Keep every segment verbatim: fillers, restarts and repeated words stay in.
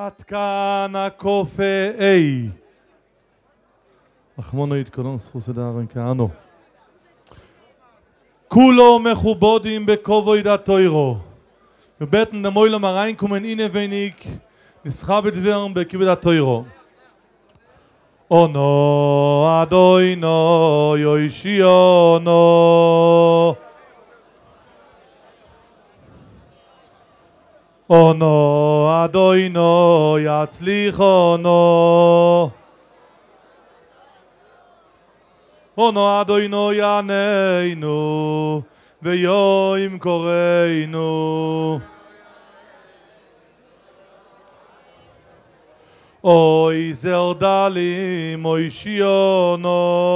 עד כאן הקופה איי. אחמונו יתקלון סחוס ודארן כאנו. כולו מכובודים בכובוי דתוירו. ובטן דמוי למראין קומן הנה וניק נסחה בדברם בכיבוד התוירו. אונו אדוינו יושיונו אונו אדוינו יצליחונו אונו אדוינו יעננו ויום קוראינו אוי זרדלים אוי שיונו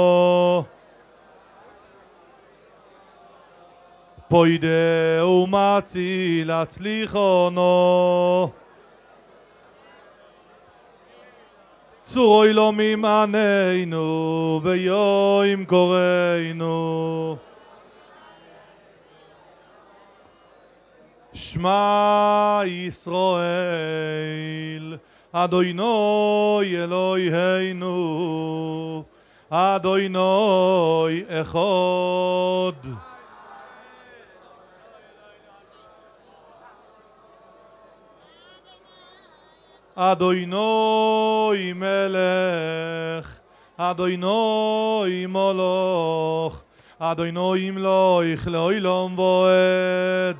פוידה ומציל הצליחונו צורוי לו ממעננו ויום קוראינו שמע ישראל אדוני אלוהינו אדוני אחד אדוני מלך אדוני מולך אדוני ימלוך לעולם ועד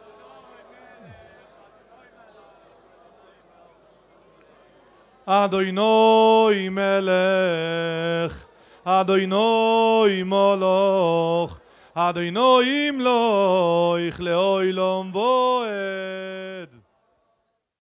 אדוני מלך אדוני מולך אדוני ימלוך לעולם ועד